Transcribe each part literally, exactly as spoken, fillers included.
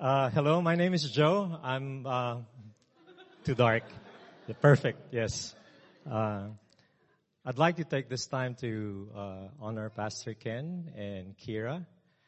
Uh, hello, my name is Joe. I'm uh, too dark. Yeah, perfect, yes. Uh, I'd like to take this time to uh, honor Pastor Ken and Kira.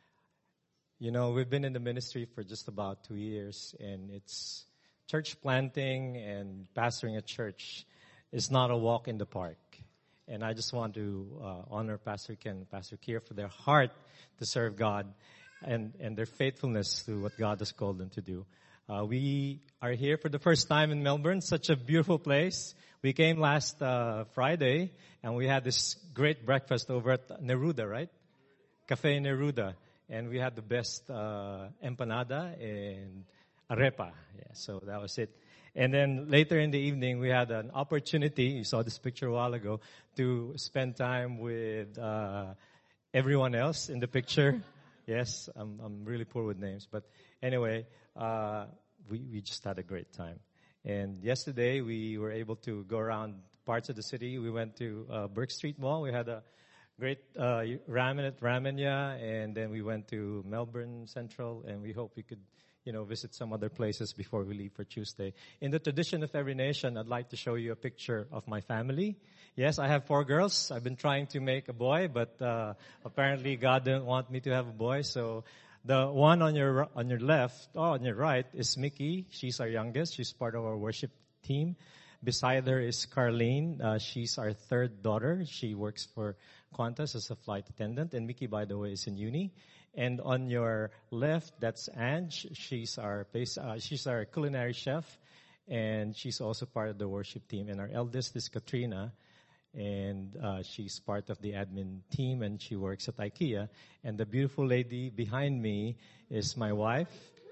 You know, we've been in the ministry for just about two years, and it's church planting and pastoring a church is not a walk in the park. And I just want to uh, honor Pastor Ken and Pastor Kira for their heart to serve God and, and their faithfulness to what God has called them to do. Uh, we are here for the first time in Melbourne, such a beautiful place. We came last uh, Friday, and we had this great breakfast over at Neruda, right? Cafe Neruda. And we had the best uh, empanada and arepa. Yeah, so that was it. And then later in the evening, we had an opportunity, you saw this picture a while ago, to spend time with uh, everyone else in the picture. Yes, I'm, I'm really poor with names. But anyway, uh, we, we just had a great time. And yesterday, we were able to go around parts of the city. We went to uh, Burke Street Mall. We had a great uh, ramen at Ramenya. And then we went to Melbourne Central. And we hope we could, you know, visit some other places before we leave for Tuesday. In the tradition of every nation, I'd like to show you a picture of my family. Yes, I have four girls. I've been trying to make a boy, but uh, apparently God didn't want me to have a boy. So the one on your on your left, oh, on your right, is Mickey. She's our youngest. She's part of our worship team. Beside her is Carlene. Uh, she's our third daughter. She works for Qantas as a flight attendant. And Mickey, by the way, is in uni. And on your left, that's Ange. She's our base, uh, she's our culinary chef, and she's also part of the worship team. And our eldest is Katrina, and uh, she's part of the admin team, and she works at IKEA. And the beautiful lady behind me is my wife,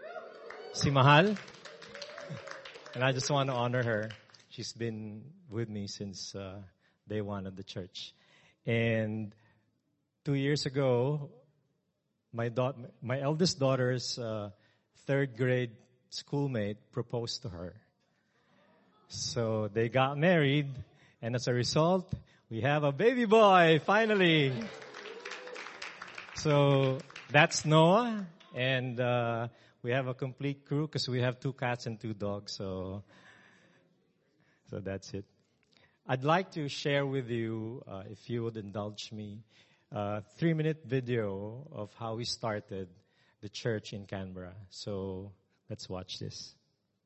si Mahal. And I just want to honor her. She's been with me since uh, day one of the church. And two years ago, My da- my eldest daughter's uh, third grade schoolmate proposed to her. So they got married, and as a result, we have a baby boy, finally. So that's Noah, and uh, we have a complete crew because we have two cats and two dogs, so so that's it. I'd like to share with you, uh, if you would indulge me, a three-minute video of how we started the church in Canberra. So let's watch this.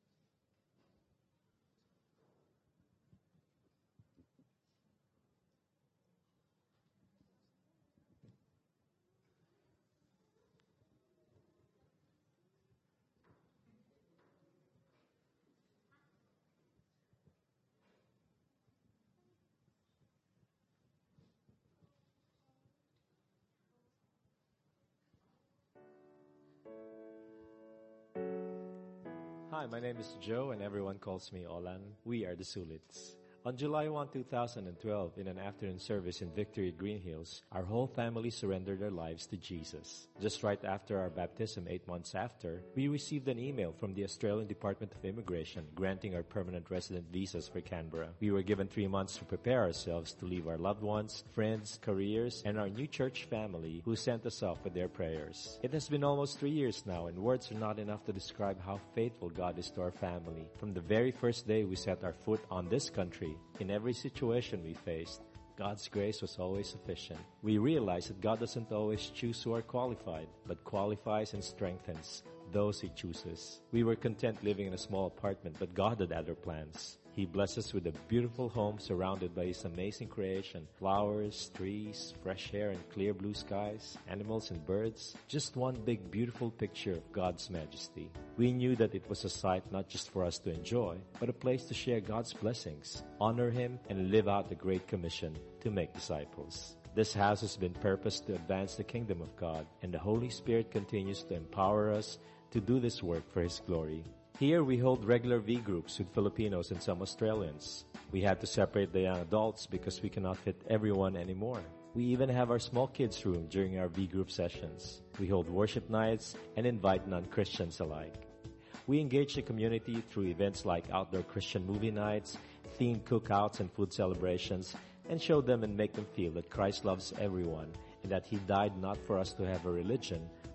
Hi, my name is Joe, and everyone calls me Olan. We are the Sulits. On July first, two thousand twelve, in an afternoon service in Victory Green Hills, our whole family surrendered their lives to Jesus. Just right after our baptism, eight months after, we received an email from the Australian Department of Immigration granting our permanent resident visas for Canberra. We were given three months to prepare ourselves to leave our loved ones, friends, careers, and our new church family who sent us off with their prayers. It has been almost three years now, and words are not enough to describe how faithful God is to our family. From the very first day we set our foot on this country, in every situation we faced, God's grace was always sufficient. We realized that God doesn't always choose who are qualified, but qualifies and strengthens those He chooses. We were content living in a small apartment, but God had other plans. He blessed us with a beautiful home surrounded by His amazing creation. Flowers, trees, fresh air and clear blue skies, animals and birds. Just one big beautiful picture of God's majesty. We knew that it was a sight not just for us to enjoy, but a place to share God's blessings, honor Him, and live out the Great Commission to make disciples. This house has been purposed to advance the kingdom of God, and the Holy Spirit continues to empower us to do this work for His glory. Here we hold regular V groups with Filipinos and some Australians. We had to separate the young adults because we cannot fit everyone anymore. We even have our small kids room during our V group sessions. We hold worship nights and invite non-Christians alike. We engage the community through events like outdoor Christian movie nights, themed cookouts and food celebrations, and show them and make them feel that Christ loves everyone and that He died not for us to have a religion,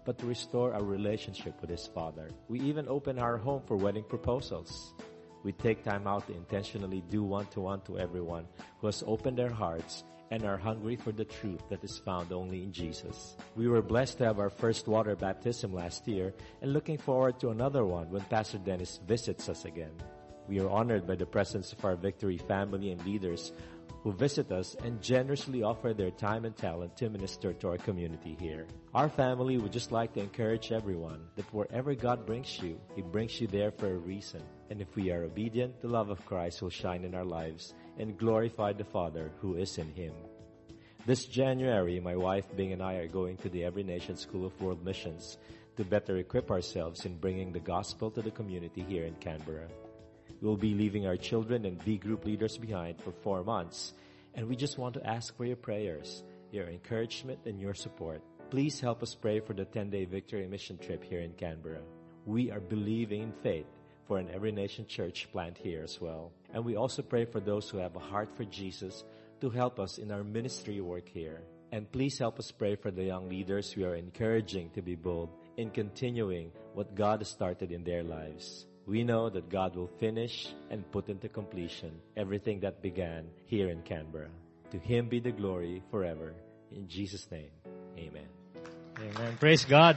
but to restore our relationship with His Father. We even open our home for wedding proposals. We take time out to intentionally do one-to-one to everyone who has opened their hearts and are hungry for the truth that is found only in Jesus. We were blessed to have our first water baptism last year and looking forward to another one when Pastor Dennis visits us again. We are honored by the presence of our Victory family and leaders who visit us and generously offer their time and talent to minister to our community here. Our family would just like to encourage everyone that wherever God brings you, He brings you there for a reason. And if we are obedient, the love of Christ will shine in our lives and glorify the Father who is in Him. This January, my wife Bing and I are going to the Every Nation School of World Missions to better equip ourselves in bringing the gospel to the community here in Canberra. We'll be leaving our children and B group leaders behind for four months, and we just want to ask for your prayers, your encouragement, and your support. Please help us pray for the ten-day Victory mission trip here in Canberra. We are believing in faith for an Every Nation church plant here as well. And we also pray for those who have a heart for Jesus to help us in our ministry work here. And please help us pray for the young leaders we are encouraging to be bold in continuing what God has started in their lives. We know that God will finish and put into completion everything that began here in Canberra. To Him be the glory forever. In Jesus' name, amen. Amen. Praise God.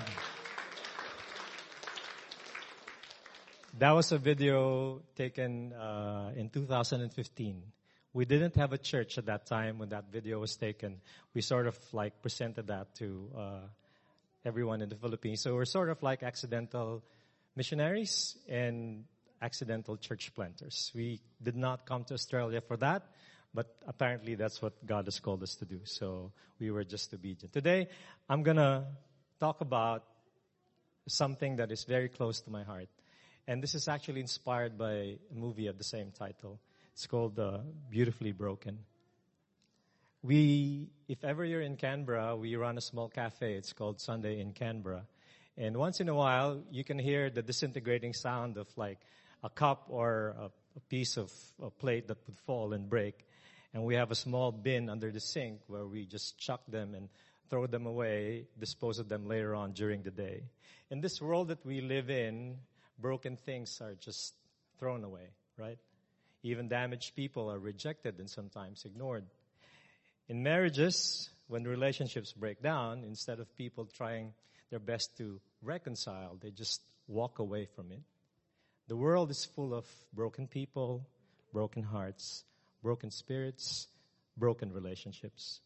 That was a video taken uh, in two thousand fifteen. We didn't have a church at that time when that video was taken. We sort of like presented that to uh, everyone in the Philippines. So we're sort of like accidental missionaries and accidental church planters. We did not come to Australia for that, but apparently that's what God has called us to do. So we were just obedient. Today, I'm going to talk about something that is very close to my heart. And this is actually inspired by a movie of the same title. It's called uh, Beautifully Broken. We, if ever you're in Canberra, we run a small cafe. It's called Sunday in Canberra. And once in a while, you can hear the disintegrating sound of like a cup or a, a piece of a plate that would fall and break. And we have a small bin under the sink where we just chuck them and throw them away, dispose of them later on during the day. In this world that we live in, broken things are just thrown away, right? Even damaged people are rejected and sometimes ignored. In marriages, when relationships break down, instead of people trying their best to reconcile, they just walk away from it. The world is full of broken people, broken hearts, broken spirits, broken relationships.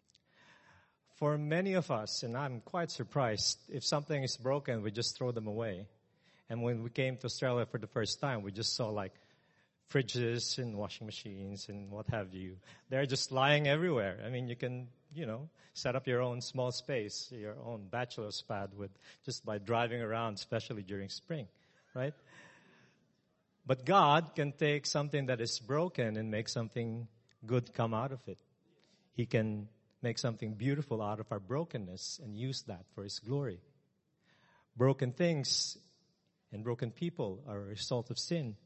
For many of us, and I'm quite surprised, if something is broken, we just throw them away. And when we came to Australia for the first time, we just saw like fridges and washing machines and what have you. They're just lying everywhere. I mean, you can, you know, set up your own small space, your own bachelor's pad with just by driving around, especially during spring, right? But God can take something that is broken and make something good come out of it. He can make something beautiful out of our brokenness and use that for His glory. Broken things and broken people are a result of sin.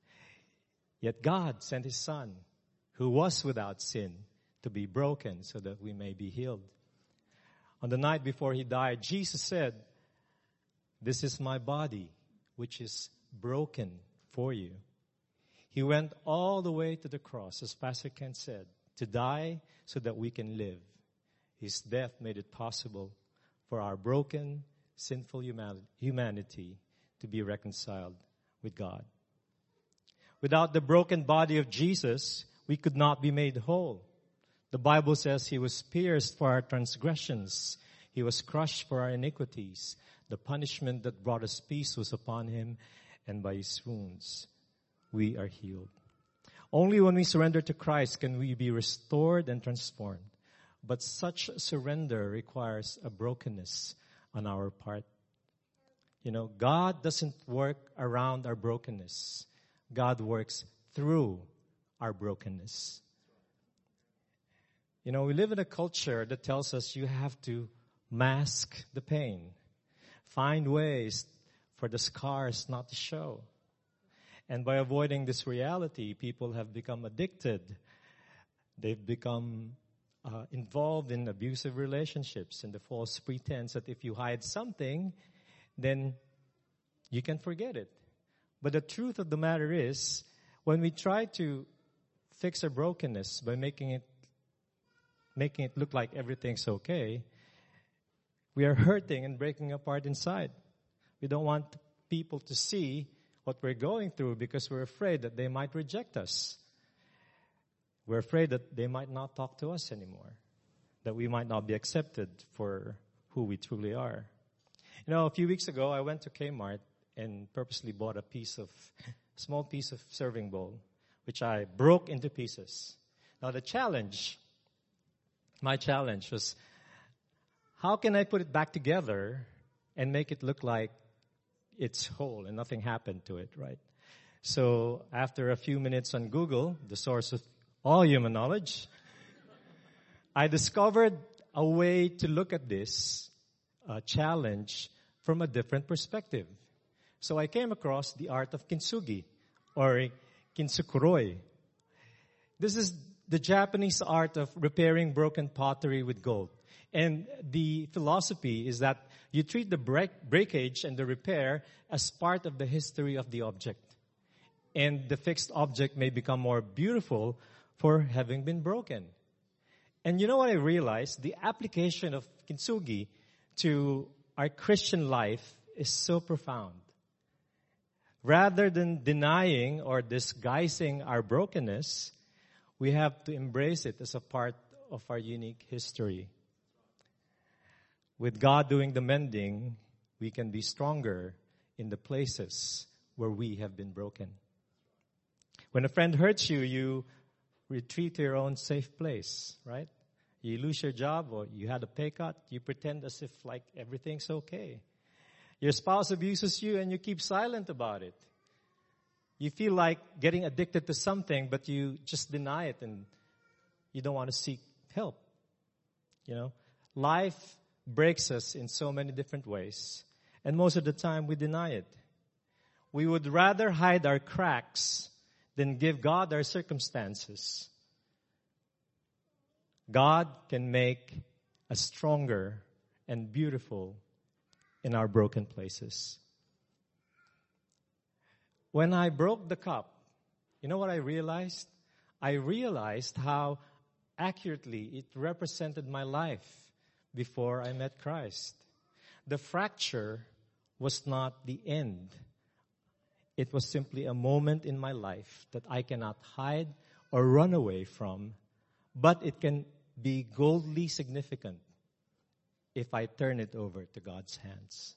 Yet God sent His Son, who was without sin, to be broken so that we may be healed. On the night before He died, Jesus said, "This is my body, which is broken for you." He went all the way to the cross, as Pastor Ken said, to die so that we can live. His death made it possible for our broken, sinful humanity to be reconciled with God. Without the broken body of Jesus, we could not be made whole. The Bible says He was pierced for our transgressions. He was crushed for our iniquities. The punishment that brought us peace was upon Him, and by His wounds we are healed. Only when we surrender to Christ can we be restored and transformed. But such surrender requires a brokenness on our part. You know, God doesn't work around our brokenness. God works through our brokenness. You know, we live in a culture that tells us you have to mask the pain. Find ways for the scars not to show. And by avoiding this reality, people have become addicted. They've become uh, involved in abusive relationships and the false pretense that if you hide something, then you can forget it. But the truth of the matter is, when we try to fix our brokenness by making it making it look like everything's okay, we are hurting and breaking apart inside. We don't want people to see what we're going through because we're afraid that they might reject us. We're afraid that they might not talk to us anymore, that we might not be accepted for who we truly are. You know, a few weeks ago, I went to Kmart and purposely bought a piece of, small piece of serving bowl, which I broke into pieces. Now the challenge, my challenge was, how can I put it back together and make it look like it's whole and nothing happened to it, right? So after a few minutes on Google, the source of all human knowledge, I discovered a way to look at this uh, challenge from a different perspective. So I came across the art of kintsugi, or kintsukuroi. This is the Japanese art of repairing broken pottery with gold. And the philosophy is that you treat the break, breakage and the repair as part of the history of the object. And the fixed object may become more beautiful for having been broken. And you know what I realized? The application of kintsugi to our Christian life is so profound. Rather than denying or disguising our brokenness, we have to embrace it as a part of our unique history. With God doing the mending, we can be stronger in the places where we have been broken. When a friend hurts you, you retreat to your own safe place, right? You lose your job or you had a pay cut, you pretend as if like everything's okay. Your spouse abuses you and you keep silent about it. You feel like getting addicted to something, but you just deny it and you don't want to seek help. You know, life breaks us in so many different ways, and most of the time we deny it. We would rather hide our cracks than give God our circumstances. God can make us stronger and beautiful in our broken places. When I broke the cup, you know what I realized? I realized how accurately it represented my life before I met Christ. The fracture was not the end. It was simply a moment in my life that I cannot hide or run away from, but it can be goldly significant if I turn it over to God's hands.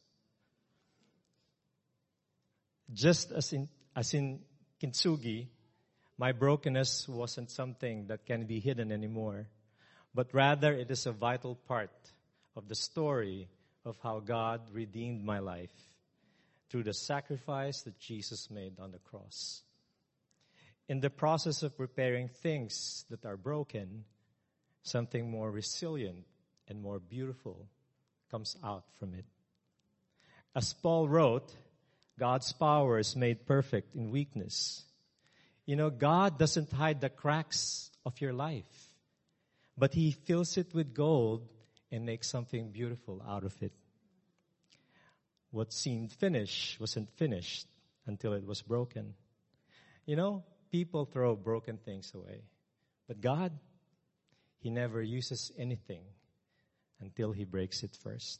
Just as in, as in kintsugi, my brokenness wasn't something that can be hidden anymore, but rather it is a vital part of the story of how God redeemed my life through the sacrifice that Jesus made on the cross. In the process of repairing things that are broken, something more resilient and more beautiful comes out from it. As Paul wrote, God's power is made perfect in weakness. You know, God doesn't hide the cracks of your life, but He fills it with gold and makes something beautiful out of it. What seemed finished wasn't finished until it was broken. You know, people throw broken things away, but God, He never uses anything until He breaks it first.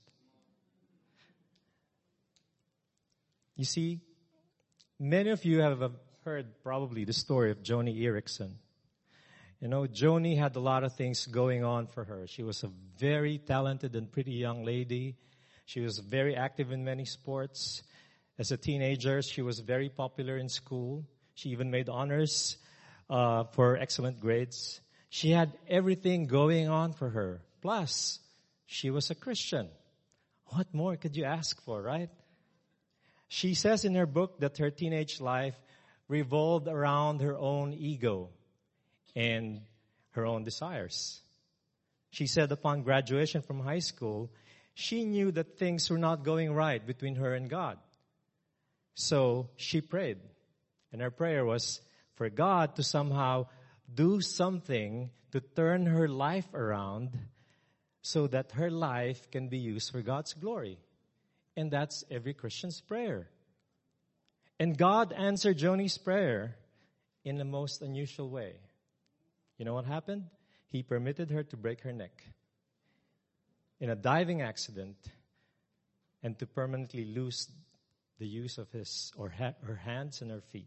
You see, many of you have heard probably the story of Joni Eareckson. You know, Joni had a lot of things going on for her. She was a very talented and pretty young lady. She was very active in many sports. As a teenager, she was very popular in school. She even made honors uh, for excellent grades. She had everything going on for her. Plus, she was a Christian. What more could you ask for, right? She says in her book that her teenage life revolved around her own ego and her own desires. She said upon graduation from high school, she knew that things were not going right between her and God. So she prayed. And her prayer was for God to somehow do something to turn her life around so that her life can be used for God's glory. And that's every Christian's prayer. And God answered Joni's prayer in the most unusual way. You know what happened? He permitted her to break her neck in a diving accident and to permanently lose the use of his or ha- her hands and her feet.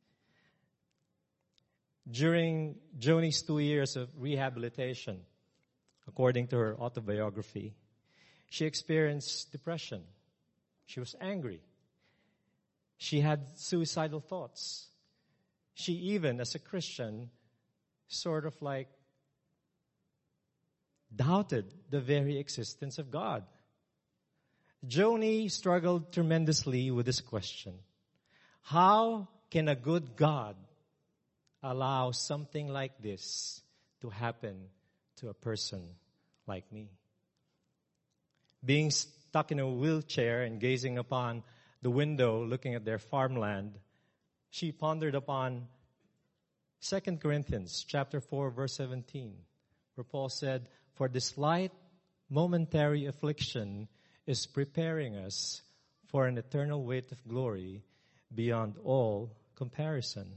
During Joni's two years of rehabilitation, according to her autobiography, she experienced depression. She was angry. She had suicidal thoughts. She even, as a Christian, sort of like doubted the very existence of God. Joni struggled tremendously with this question. How can a good God allow something like this to happen to a person like me? Being stuck in a wheelchair and gazing upon the window, looking at their farmland, she pondered upon Second Corinthians chapter four, verse seventeen, where Paul said, "For this light, momentary affliction is preparing us for an eternal weight of glory beyond all comparison."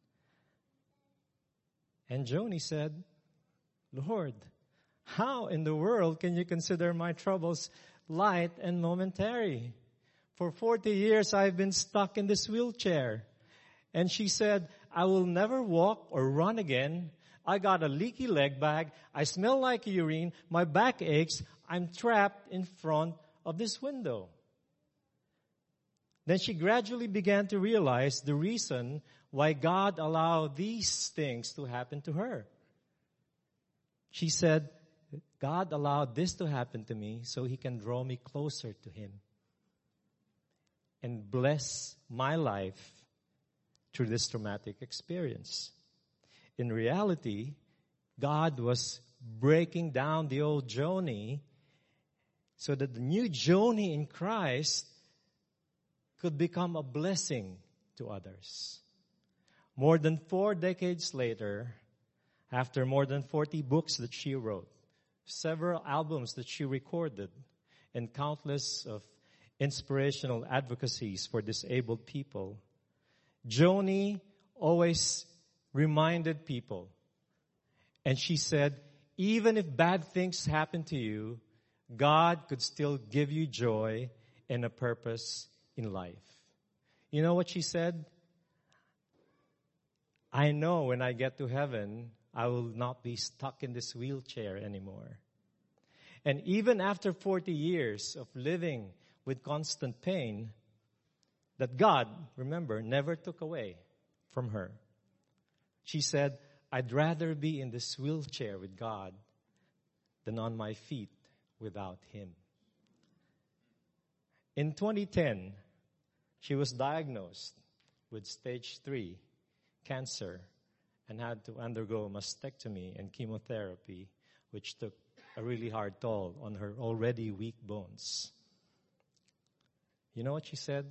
And Joni said, "Lord, how in the world can you consider my troubles light and momentary? For forty years I've been stuck in this wheelchair." And she said, "I will never walk or run again. I got a leaky leg bag. I smell like urine. My back aches. I'm trapped in front of this window." Then she gradually began to realize the reason why God allowed these things to happen to her. She said, "God allowed this to happen to me so He can draw me closer to Him and bless my life through this traumatic experience." In reality, God was breaking down the old Joni so that the new Joni in Christ could become a blessing to others. More than four decades later, after more than forty books that she wrote, several albums that she recorded, and countless of inspirational advocacies for disabled people, Joni always reminded people. And she said, even if bad things happen to you, God could still give you joy and a purpose in life. You know what she said? "I know when I get to heaven, I will not be stuck in this wheelchair anymore." And even after forty years of living with constant pain, that God, remember, never took away from her. She said, "I'd rather be in this wheelchair with God than on my feet without Him." In twenty ten, she was diagnosed with stage three cancer and had to undergo mastectomy and chemotherapy, which took a really hard toll on her already weak bones. You know what she said?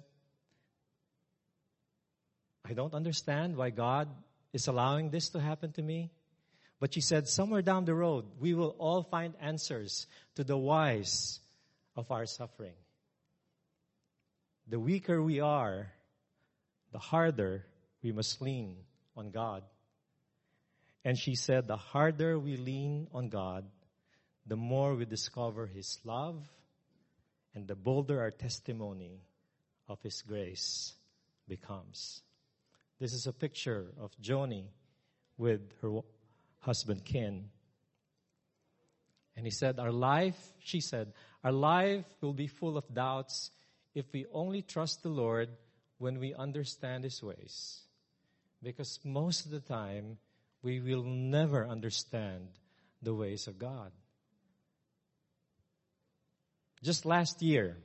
"I don't understand why God is allowing this to happen to me." But she said, somewhere down the road, we will all find answers to the whys of our suffering. The weaker we are, the harder we must lean on God. And she said, the harder we lean on God, the more we discover His love and the bolder our testimony of His grace becomes. This is a picture of Joni with her husband Ken. And he said, our life, she said, our life will be full of doubts if we only trust the Lord when we understand His ways. Because most of the time, we will never understand the ways of God. Just last year,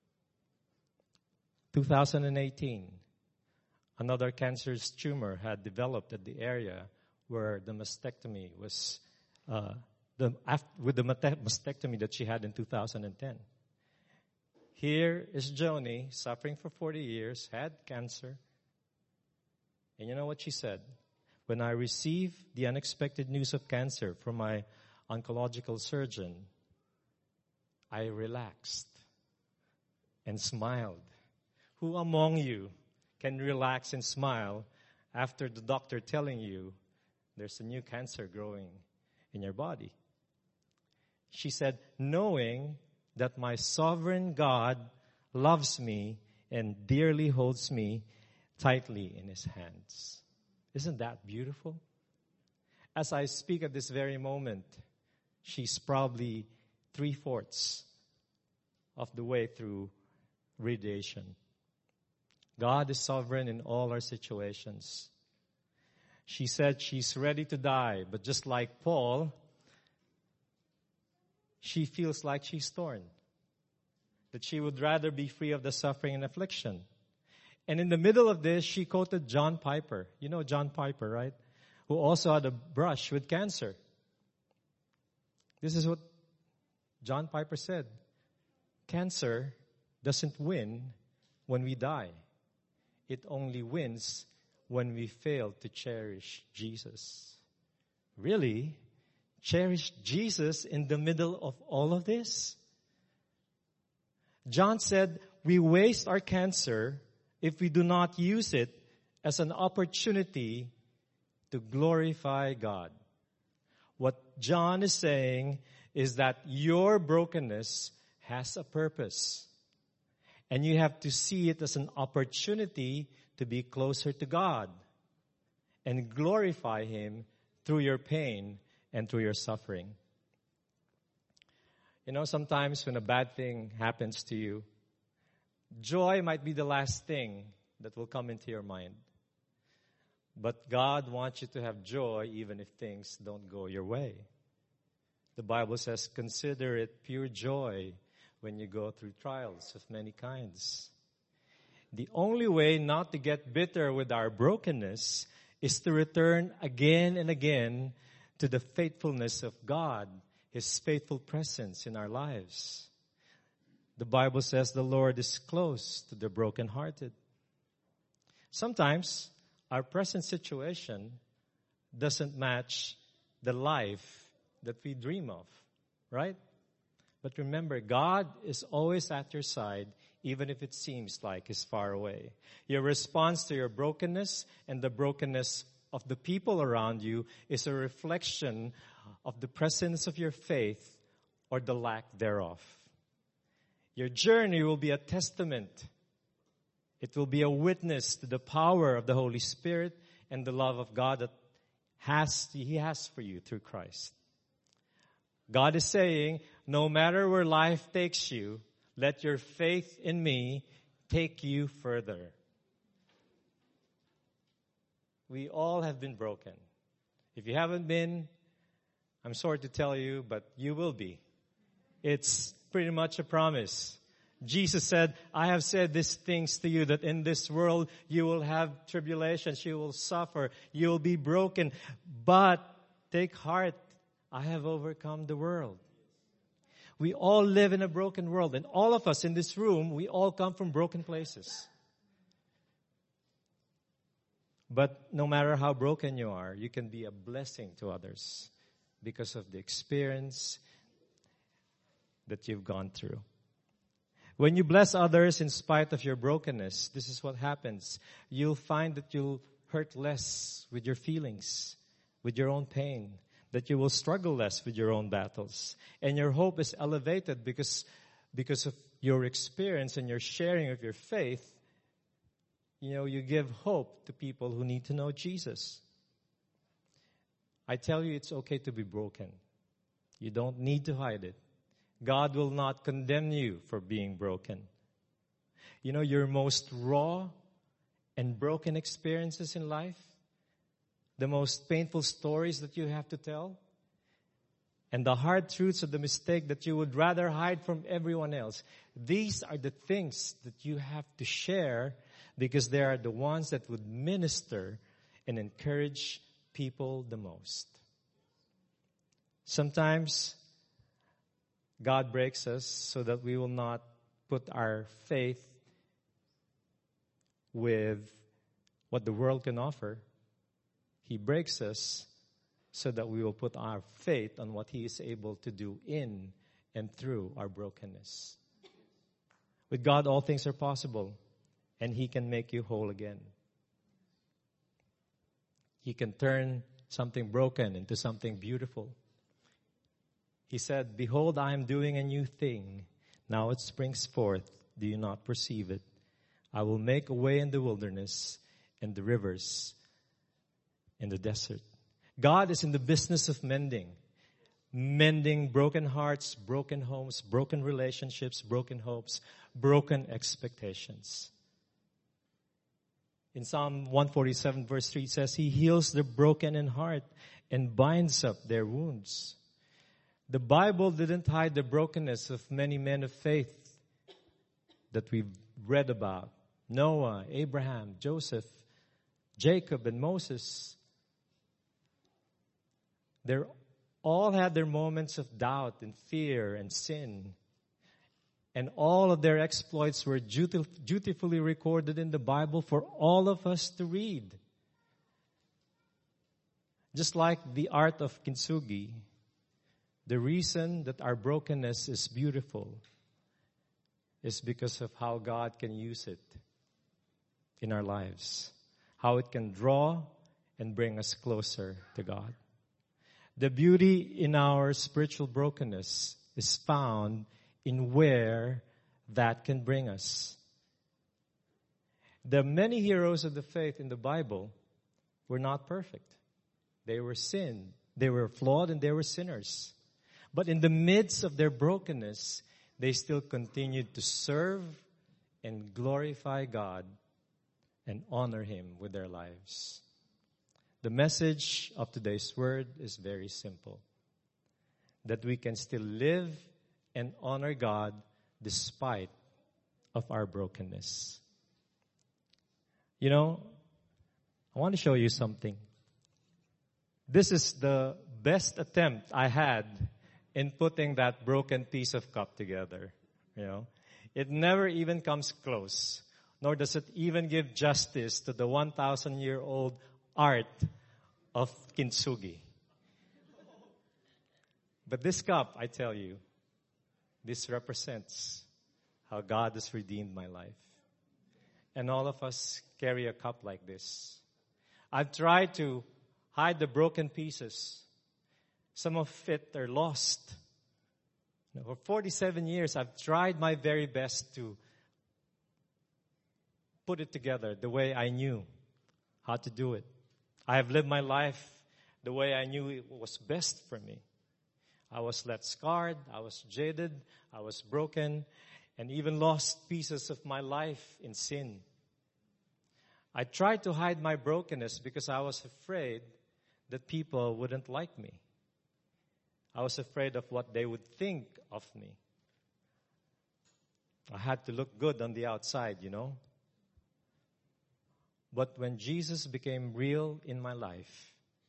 two thousand eighteen, another cancerous tumor had developed at the area where the mastectomy was, uh, the, after, with the mastectomy that she had in two thousand ten. Here is Joni, suffering for forty years, had cancer. And you know what she said? When I received the unexpected news of cancer from my oncological surgeon, I relaxed and smiled. Who among you can relax and smile after the doctor telling you there's a new cancer growing in your body? She said, knowing that my sovereign God loves me and dearly holds me tightly in his hands. Isn't that beautiful? As I speak at this very moment, she's probably three-fourths of the way through radiation. God is sovereign in all our situations. She said she's ready to die, but just like Paul, she feels like she's torn, that she would rather be free of the suffering and affliction. And in the middle of this, she quoted John Piper. You know John Piper, right? Who also had a brush with cancer. This is what John Piper said. Cancer doesn't win when we die. It only wins when we fail to cherish Jesus. Really? Cherish Jesus in the middle of all of this? John said, we waste our cancer if we do not use it as an opportunity to glorify God. What John is saying is that your brokenness has a purpose. And you have to see it as an opportunity to be closer to God and glorify Him through your pain and through your suffering. You know, sometimes when a bad thing happens to you, joy might be the last thing that will come into your mind. But God wants you to have joy even if things don't go your way. The Bible says, consider it pure joy when you go through trials of many kinds. The only way not to get bitter with our brokenness is to return again and again to the faithfulness of God, His faithful presence in our lives. The Bible says the Lord is close to the brokenhearted. Sometimes our present situation doesn't match the life that we dream of, right? But remember, God is always at your side, even if it seems like He's far away. Your response to your brokenness and the brokenness of the people around you is a reflection of the presence of your faith or the lack thereof. Your journey will be a testament. It will be a witness to the power of the Holy Spirit and the love of God that has He has for you through Christ. God is saying, no matter where life takes you, let your faith in me take you further. We all have been broken. If you haven't been, I'm sorry to tell you, but you will be. It's pretty much a promise. Jesus said, I have said these things to you, that in this world you will have tribulations, you will suffer, you will be broken. But take heart, I have overcome the world. We all live in a broken world, and all of us in this room, we all come from broken places. But no matter how broken you are, you can be a blessing to others because of the experience that you've gone through. When you bless others in spite of your brokenness, this is what happens. You'll find that you'll hurt less with your feelings, with your own pain, that you will struggle less with your own battles. And your hope is elevated because, because of your experience and your sharing of your faith. You know, you give hope to people who need to know Jesus. I tell you, it's okay to be broken. You don't need to hide it. God will not condemn you for being broken. You know, your most raw and broken experiences in life, the most painful stories that you have to tell, and the hard truths of the mistake that you would rather hide from everyone else, these are the things that you have to share because they are the ones that would minister and encourage people the most. Sometimes God breaks us so that we will not put our faith with what the world can offer. He breaks us so that we will put our faith on what He is able to do in and through our brokenness. With God, all things are possible, and He can make you whole again. He can turn something broken into something beautiful. He said, "Behold, I am doing a new thing. Now it springs forth. Do you not perceive it? I will make a way in the wilderness and the rivers in the desert." God is in the business of mending. Mending broken hearts, broken homes, broken relationships, broken hopes, broken expectations. In Psalm one forty-seven verse three, it says, He heals the broken in heart and binds up their wounds. The Bible didn't hide the brokenness of many men of faith that we've read about. Noah, Abraham, Joseph, Jacob, and Moses. They all had their moments of doubt and fear and sin. And all of their exploits were dutif- dutifully recorded in the Bible for all of us to read. Just like the art of kintsugi, the reason that our brokenness is beautiful is because of how God can use it in our lives. How it can draw and bring us closer to God. The beauty in our spiritual brokenness is found in where that can bring us. The many heroes of the faith in the Bible were not perfect. They were sin. They were flawed and they were sinners. But in the midst of their brokenness, they still continued to serve and glorify God and honor Him with their lives. The message of today's word is very simple. That we can still live and honor God despite of our brokenness. You know, I want to show you something. This is the best attempt I had in putting that broken piece of cup together. You know, it never even comes close, nor does it even give justice to the one thousand year old art of kintsugi. But this cup, I tell you, this represents how God has redeemed my life. And all of us carry a cup like this. I've tried to hide the broken pieces. Some of it are lost. You know, for forty-seven years, I've tried my very best to put it together the way I knew how to do it. I have lived my life the way I knew it was best for me. I was left scarred, I was jaded, I was broken, and even lost pieces of my life in sin. I tried to hide my brokenness because I was afraid that people wouldn't like me. I was afraid of what they would think of me. I had to look good on the outside, you know. But when Jesus became real in my life,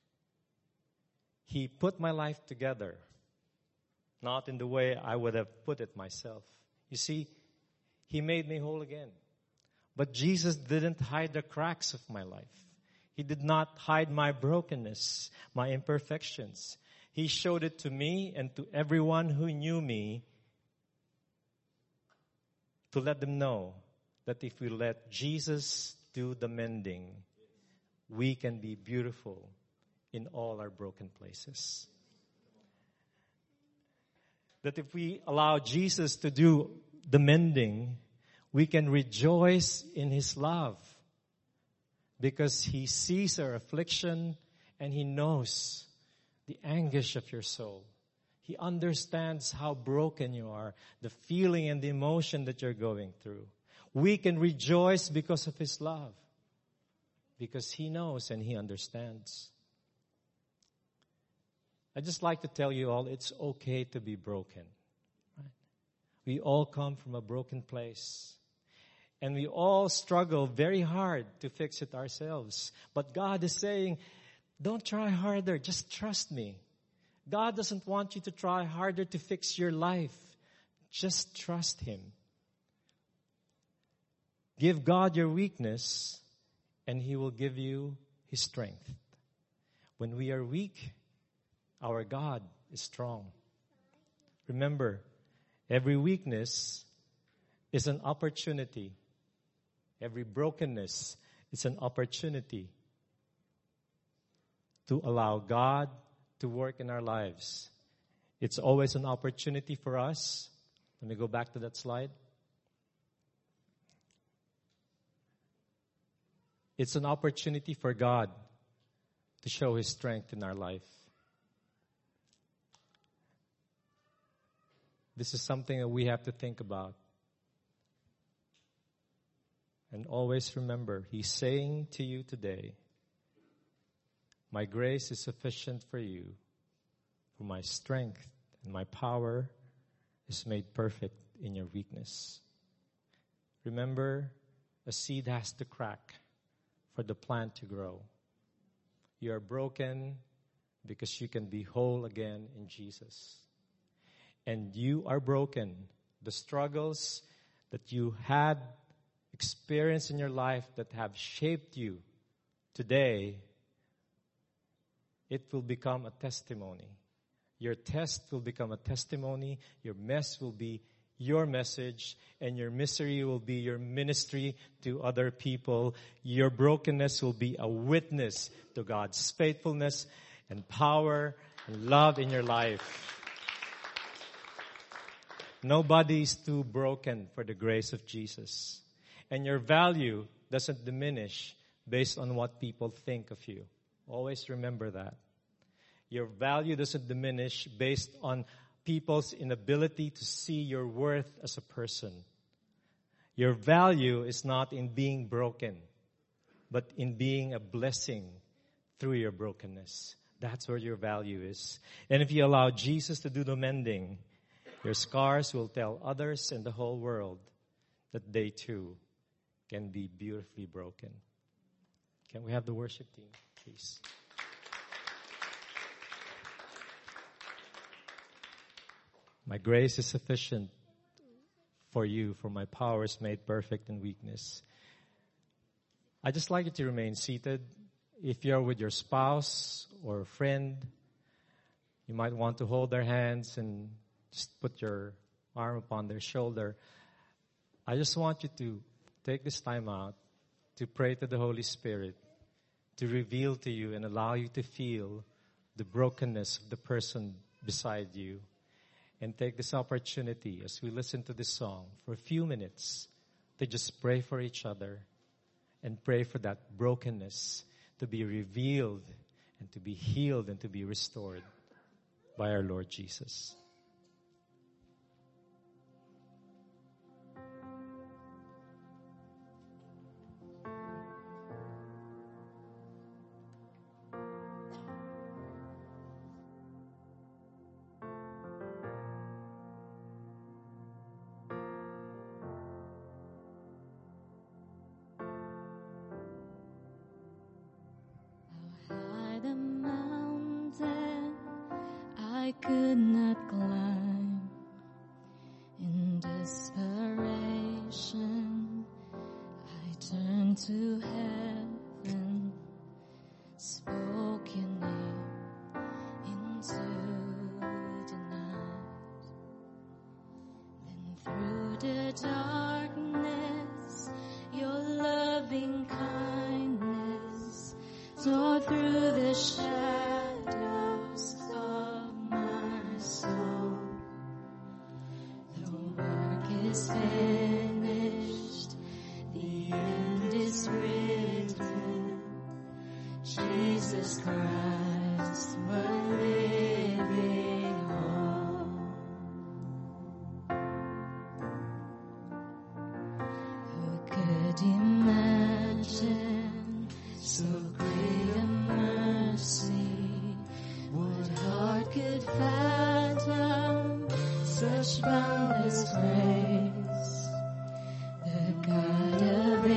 He put my life together, not in the way I would have put it myself. You see, He made me whole again. But Jesus didn't hide the cracks of my life. He did not hide my brokenness, my imperfections. He showed it to me and to everyone who knew me to let them know that if we let Jesus do the mending, we can be beautiful in all our broken places. That if we allow Jesus to do the mending, we can rejoice in His love because He sees our affliction and He knows the anguish of your soul. He understands how broken you are, the feeling and the emotion that you're going through. We can rejoice because of His love, because He knows and He understands. I just like to tell you all, it's okay to be broken. Right? We all come from a broken place. And we all struggle very hard to fix it ourselves. But God is saying, don't try harder, just trust me. God doesn't want you to try harder to fix your life. Just trust Him. Give God your weakness, and He will give you His strength. When we are weak, our God is strong. Remember, every weakness is an opportunity. Every brokenness is an opportunity to allow God to work in our lives. It's always an opportunity for us. Let me go back to that slide. It's an opportunity for God to show His strength in our life. This is something that we have to think about. And always remember, He's saying to you today, my grace is sufficient for you, for my strength and my power is made perfect in your weakness. Remember, a seed has to crack for the plant to grow. You are broken because you can be whole again in Jesus. And you are broken. The struggles that you had experienced in your life that have shaped you today, it will become a testimony. Your test will become a testimony. Your mess will be your message, and your misery will be your ministry to other people. Your brokenness will be a witness to God's faithfulness and power and love in your life. Nobody is too broken for the grace of Jesus. And your value doesn't diminish based on what people think of you. Always remember that. Your value doesn't diminish based on people's inability to see your worth as a person. Your value is not in being broken, but in being a blessing through your brokenness. That's where your value is. And if you allow Jesus to do the mending, your scars will tell others and the whole world that they too can be beautifully broken. Can we have the worship team, please? My grace is sufficient for you, for my power is made perfect in weakness. I'd just like you to remain seated. If you're with your spouse or a friend, you might want to hold their hands and just put your arm upon their shoulder. I just want you to take this time out to pray to the Holy Spirit to reveal to you and allow you to feel the brokenness of the person beside you. And take this opportunity as we listen to this song for a few minutes to just pray for each other and pray for that brokenness to be revealed and to be healed and to be restored by our Lord Jesus. Could not climb in desperation. I turned to heaven, spoke your name into the night. Then through the darkness, your loving kindness tore through the shadows of my soul. The work is finished, the end is written. Jesus Christ, my living hope. Who could imagine so great a mercy? What heart could fathom such boundless grace? The God of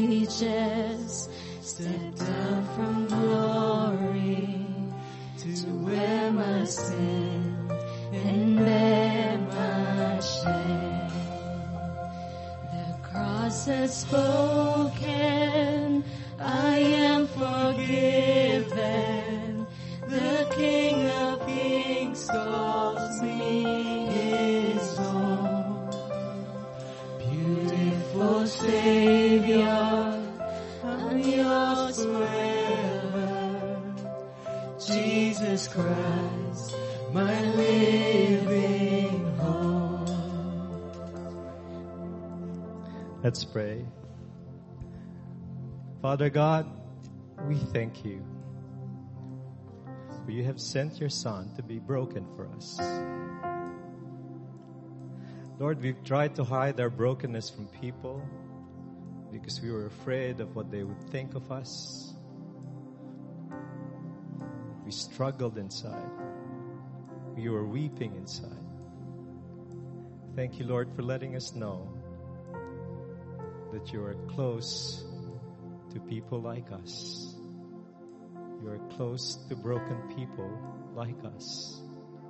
ages stepped down from glory to Jesus Christ, my living hope. Let's pray. Father God, we thank you. For you have sent your Son to be broken for us. Lord, we've tried to hide our brokenness from people because we were afraid of what they would think of us. We struggled inside. We were weeping inside. Thank you, Lord, for letting us know that you are close to people like us. You are close to broken people like us.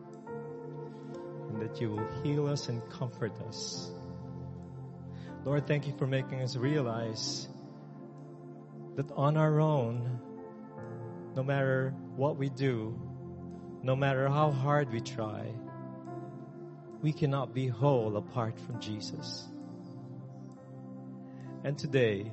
And that you will heal us and comfort us. Lord, thank you for making us realize that on our own, no matter what we do, no matter how hard we try, we cannot be whole apart from Jesus. And today,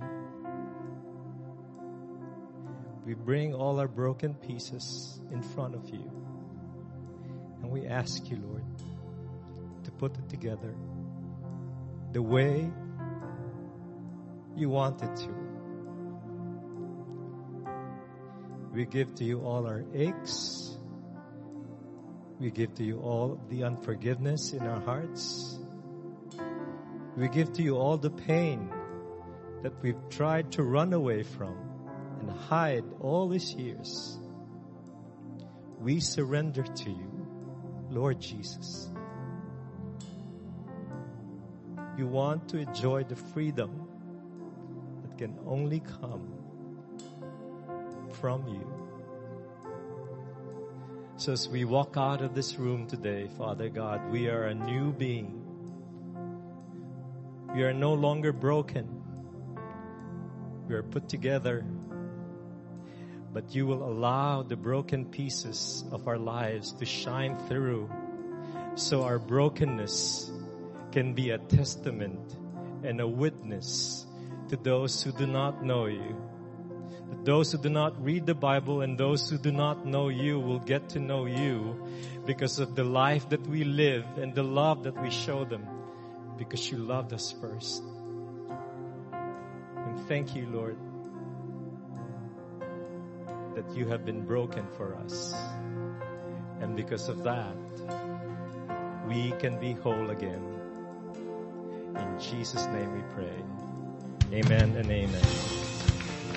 we bring all our broken pieces in front of you. And we ask you, Lord, to put it together the way you want it to. We give to you all our aches. We give to you all the unforgiveness in our hearts. We give to you all the pain that we've tried to run away from and hide all these years. We surrender to you, Lord Jesus. You want to enjoy the freedom that can only come from you. So as we walk out of this room today, Father God, we are a new being. We are no longer broken. We are put together. But you will allow the broken pieces of our lives to shine through, so our brokenness can be a testament and a witness to those who do not know you. That those who do not read the Bible and those who do not know you will get to know you because of the life that we live and the love that we show them, because you loved us first. And thank you, Lord, that you have been broken for us. And because of that, we can be whole again. In Jesus' name we pray. Amen and amen.